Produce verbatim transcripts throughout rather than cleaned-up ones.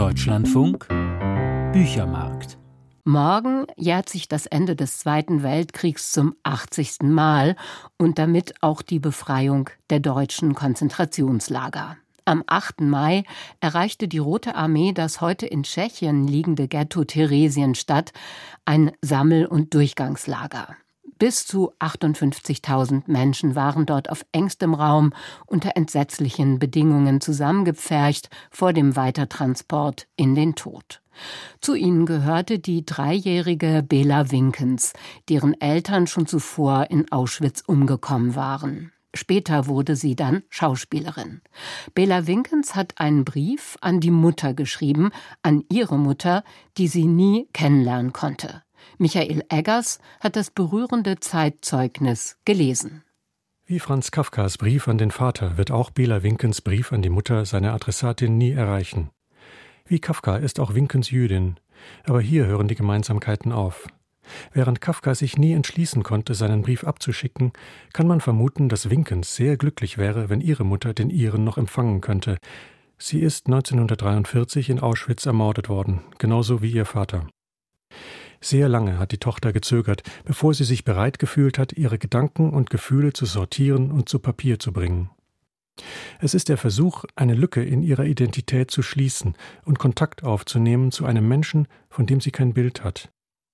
Deutschlandfunk Büchermarkt. Morgen jährt sich das Ende des Zweiten Weltkriegs zum achtzigsten Mal und damit auch die Befreiung der deutschen Konzentrationslager. Am achten Mai erreichte die Rote Armee das heute in Tschechien liegende Ghetto Theresienstadt, ein Sammel- und Durchgangslager. Bis zu achtundfünfzigtausend Menschen waren dort auf engstem Raum unter entsetzlichen Bedingungen zusammengepfercht vor dem Weitertransport in den Tod. Zu ihnen gehörte die dreijährige Bela Winkens, deren Eltern schon zuvor in Auschwitz umgekommen waren. Später wurde sie dann Schauspielerin. Bela Winkens hat einen Brief an die Mutter geschrieben, an ihre Mutter, die sie nie kennenlernen konnte. Michael Eggers hat das berührende Zeitzeugnis gelesen. Wie Franz Kafkas Brief an den Vater wird auch Bela Winkens Brief an die Mutter seine Adressatin nie erreichen. Wie Kafka ist auch Winkens Jüdin, aber hier hören die Gemeinsamkeiten auf. Während Kafka sich nie entschließen konnte, seinen Brief abzuschicken, kann man vermuten, dass Winkens sehr glücklich wäre, wenn ihre Mutter den ihren noch empfangen könnte. Sie ist neunzehnhundertdreiundvierzig in Auschwitz ermordet worden, genauso wie ihr Vater. Sehr lange hat die Tochter gezögert, bevor sie sich bereit gefühlt hat, ihre Gedanken und Gefühle zu sortieren und zu Papier zu bringen. Es ist der Versuch, eine Lücke in ihrer Identität zu schließen und Kontakt aufzunehmen zu einem Menschen, von dem sie kein Bild hat.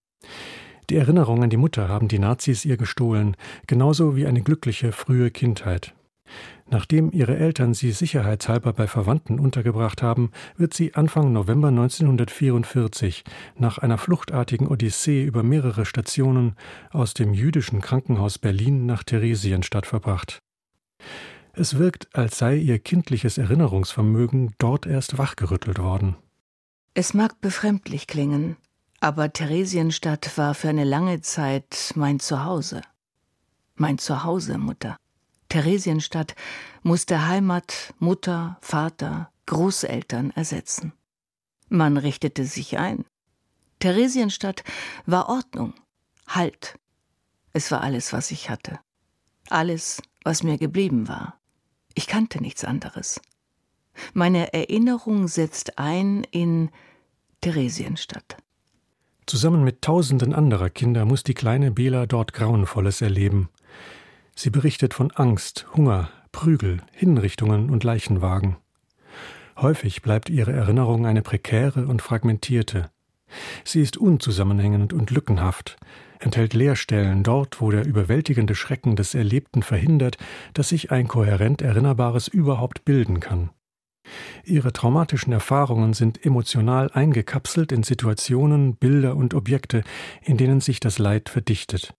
Die Erinnerung an die Mutter haben die Nazis ihr gestohlen, genauso wie eine glückliche frühe Kindheit. Nachdem ihre Eltern sie sicherheitshalber bei Verwandten untergebracht haben, wird sie Anfang November neunzehnhundertvierundvierzig nach einer fluchtartigen Odyssee über mehrere Stationen aus dem jüdischen Krankenhaus Berlin nach Theresienstadt verbracht. Es wirkt, als sei ihr kindliches Erinnerungsvermögen dort erst wachgerüttelt worden. Es mag befremdlich klingen, aber Theresienstadt war für eine lange Zeit mein Zuhause. Mein Zuhause, Mutter. Theresienstadt musste Heimat, Mutter, Vater, Großeltern ersetzen. Man richtete sich ein. Theresienstadt war Ordnung, Halt. Es war alles, was ich hatte. Alles, was mir geblieben war. Ich kannte nichts anderes. Meine Erinnerung setzt ein in Theresienstadt. Zusammen mit tausenden anderer Kinder muss die kleine Bela dort Grauenvolles erleben. Sie berichtet von Angst, Hunger, Prügel, Hinrichtungen und Leichenwagen. Häufig bleibt ihre Erinnerung eine prekäre und fragmentierte. Sie ist unzusammenhängend und lückenhaft, enthält Leerstellen dort, wo der überwältigende Schrecken des Erlebten verhindert, dass sich ein kohärent Erinnerbares überhaupt bilden kann. Ihre traumatischen Erfahrungen sind emotional eingekapselt in Situationen, Bilder und Objekte, in denen sich das Leid verdichtet.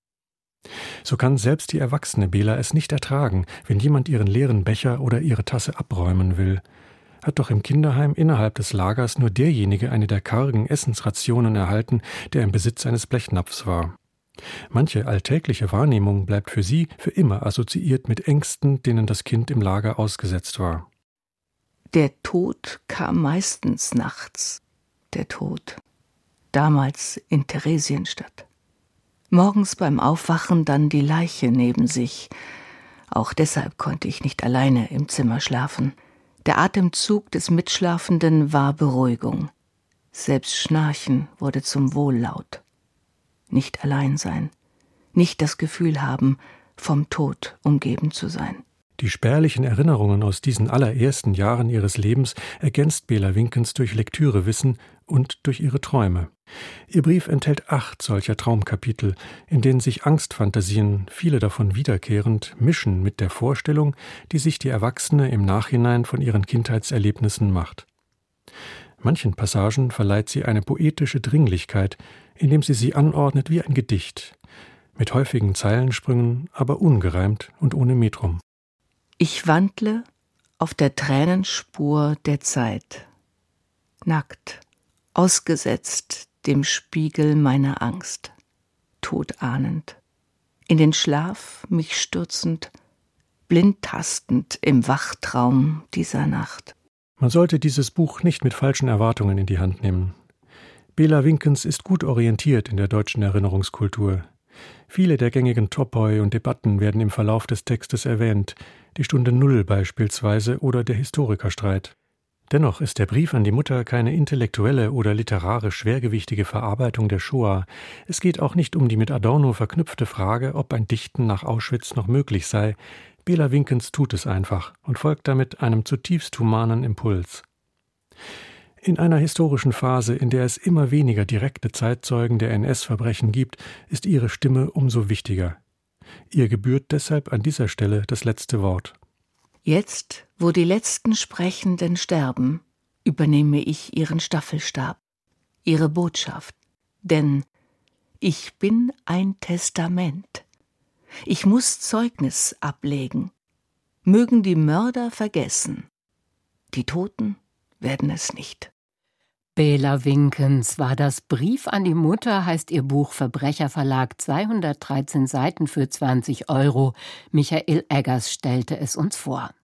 So kann selbst die erwachsene Bela es nicht ertragen, wenn jemand ihren leeren Becher oder ihre Tasse abräumen will. Hat doch im Kinderheim innerhalb des Lagers nur derjenige eine der kargen Essensrationen erhalten, der im Besitz eines Blechnapfs war. Manche alltägliche Wahrnehmung bleibt für sie für immer assoziiert mit Ängsten, denen das Kind im Lager ausgesetzt war. Der Tod kam meistens nachts. Der Tod. Damals in Theresienstadt. Morgens beim Aufwachen dann die Leiche neben sich. Auch deshalb konnte ich nicht alleine im Zimmer schlafen. Der Atemzug des Mitschlafenden war Beruhigung. Selbst Schnarchen wurde zum Wohllaut. Nicht allein sein. Nicht das Gefühl haben, vom Tod umgeben zu sein. Die spärlichen Erinnerungen aus diesen allerersten Jahren ihres Lebens ergänzt Bela Winkens durch Lektürewissen und durch ihre Träume. Ihr Brief enthält acht solcher Traumkapitel, in denen sich Angstfantasien, viele davon wiederkehrend, mischen mit der Vorstellung, die sich die Erwachsene im Nachhinein von ihren Kindheitserlebnissen macht. Manchen Passagen verleiht sie eine poetische Dringlichkeit, indem sie sie anordnet wie ein Gedicht, mit häufigen Zeilensprüngen, aber ungereimt und ohne Metrum. Ich wandle auf der Tränenspur der Zeit, nackt, ausgesetzt dem Spiegel meiner Angst, todahnend, in den Schlaf mich stürzend, blind tastend im Wachtraum dieser Nacht. Man sollte dieses Buch nicht mit falschen Erwartungen in die Hand nehmen. Bela Winkens ist gut orientiert in der deutschen Erinnerungskultur. Viele der gängigen Topoi und Debatten werden im Verlauf des Textes erwähnt, die Stunde Null beispielsweise oder der Historikerstreit. Dennoch ist der Brief an die Mutter keine intellektuelle oder literarisch schwergewichtige Verarbeitung der Shoah. Es geht auch nicht um die mit Adorno verknüpfte Frage, ob ein Dichten nach Auschwitz noch möglich sei. Bela Winkens tut es einfach und folgt damit einem zutiefst humanen Impuls. In einer historischen Phase, in der es immer weniger direkte Zeitzeugen der N S-Verbrechen gibt, ist ihre Stimme umso wichtiger. Ihr gebührt deshalb an dieser Stelle das letzte Wort. Jetzt, wo die letzten Sprechenden sterben, übernehme ich ihren Staffelstab, ihre Botschaft. Denn ich bin ein Testament. Ich muss Zeugnis ablegen. Mögen die Mörder vergessen. Die Toten werden es nicht. Bela Winkens war das. Brief an die Mutter heißt ihr Buch, Verbrecherverlag, zweihundertdreizehn Seiten für zwanzig Euro. Michael Eggers stellte es uns vor.